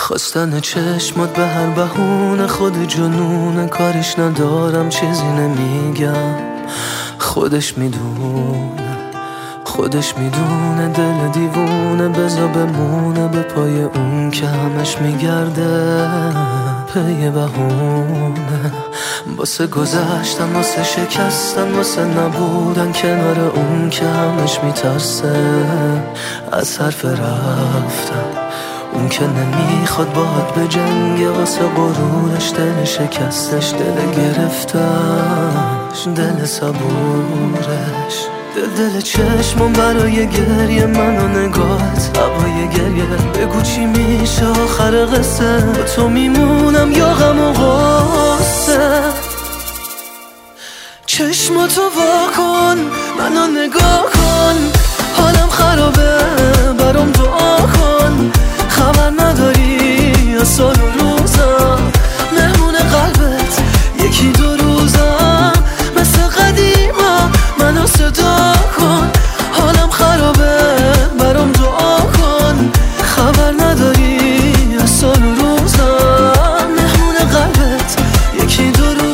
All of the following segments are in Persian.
خواستن چشمات به هر بهونه خود جنونه، کارش ندارم چیزی نمیگم. خودش میدونه دل دیوونه، بزا بمونه به پای اون که همش میگرده پی بهونه. واسه گذشتن، واسه شکستن، واسه نبودن کنار اون که همش میترسه از حرف رفتن. اون که نمیخواد باهات به جنگ، واسه غرورش دل شکستش، دل گرفتش، دل صبورش. دل چشمم برای گریه، من و نگاهت هوای گریه. بگو چی میشه آخر قصه، با تو میمونم یا غم و غصه. چشماتو وا کن، منو نگاه کن، حالم خرابه برام دعا کن. خبر نداری از سال و روزم، مهمون قلبت یکی دو روزم. مثل قدیما منو صدا کن، حالم خرابه برام دعا کن. خبر نداری از سال و روزم، مهمون قلبت یکی دو روزم.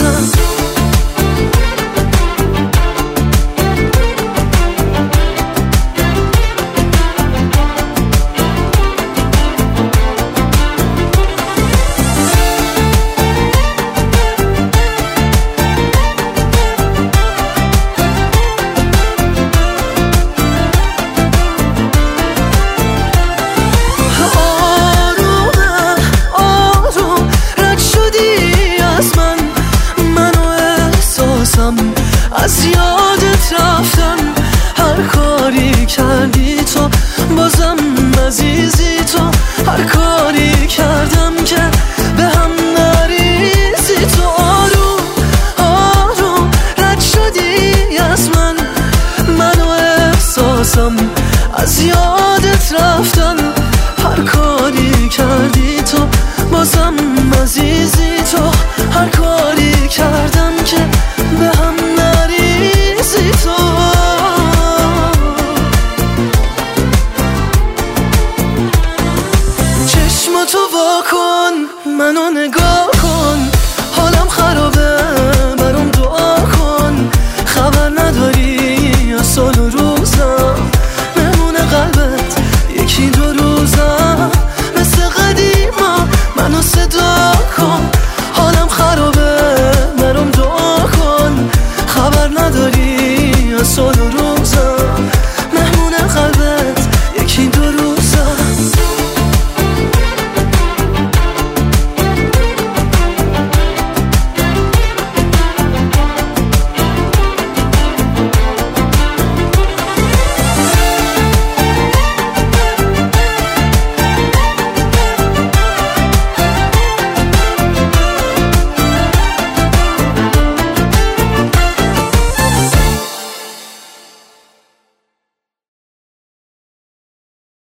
از یادت رفتم، هر کاری کردی تو بازم عزیزی تو. هر کاری کردم که به هم نریزی تو. آروم آروم رد شدی از من و احساسم. از یادت رفتم، هر کاری کردی تو بازم عزیزی تو. هر کاری کردم که به هم نریزی تو. چشماتو وا کن، منو نگاه کن، حالم خرابه برام دعا کن. خبر نداری از سال